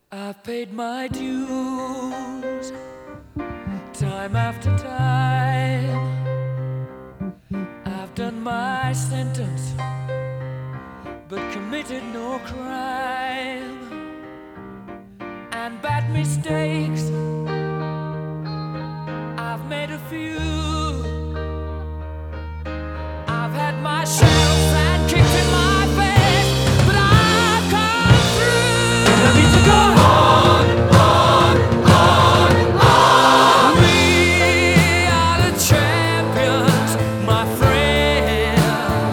I've paid my dues time after time. I've done my sentence but committed no crime. And bad mistakes, I've made a few. I've had my share of sand kicked in my face, but I've come through. I need to go on, on. We are the champions, my friends,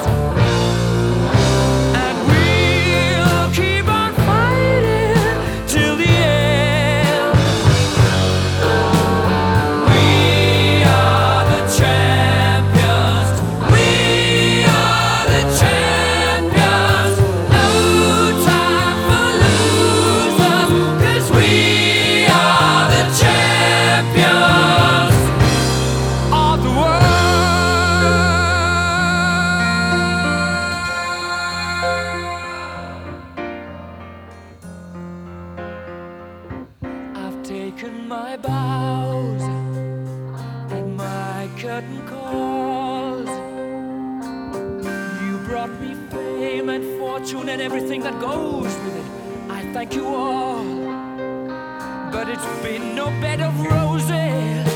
and we'll keep on fighting till the end. We are the champions. We are the champions. No time for losers, 'cause we are the champions of the world. I've taken my bows and my curtain calls. You brought me fame and fortune and everything that goes with it. I thank you all, but it's been no bed of roses.